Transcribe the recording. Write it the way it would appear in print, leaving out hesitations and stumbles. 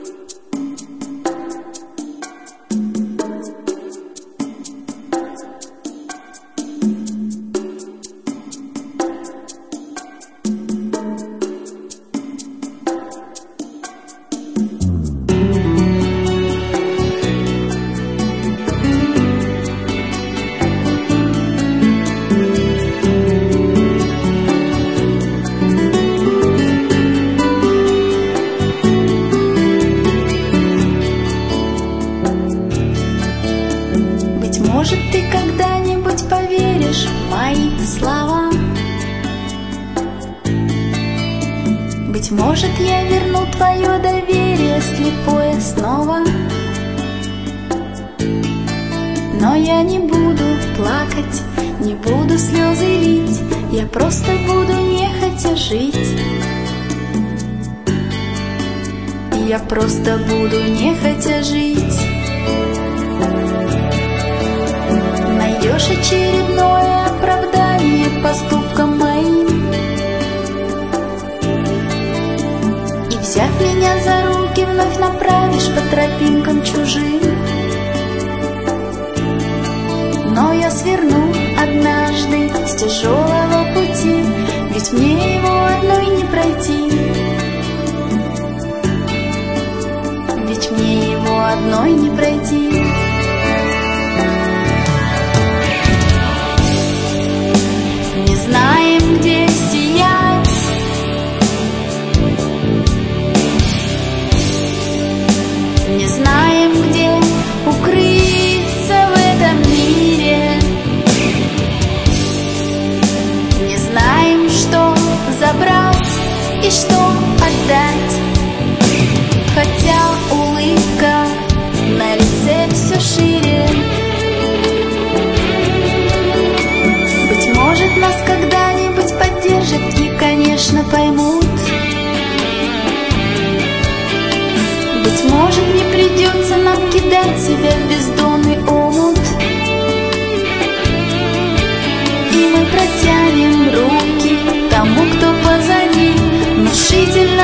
Может, ты когда-нибудь поверишь в мои слова? Быть может, я верну твое доверие слепое снова. Но я не буду плакать, не буду слезы лить, я просто буду нехотя жить. Я просто буду нехотя жить. Найдешь очередное оправдание поступкам моим, и, взяв меня за руки, вновь направишь по тропинкам чужим. Но я сверну однажды с тяжелого пути, ведь мне его одной не пройти. Ведь мне его одной не пройти. Не знаем, где сиять, не знаем, где укрыться в этом мире, не знаем, что забрать и что отдать, хотя улыбка на лице все шире. Быть может, нас когда-нибудь поддержат и, конечно, поймут. Быть может, не придется нам кидать себя в бездонный омут, и мы протянем руки тому, кто позади, внушительно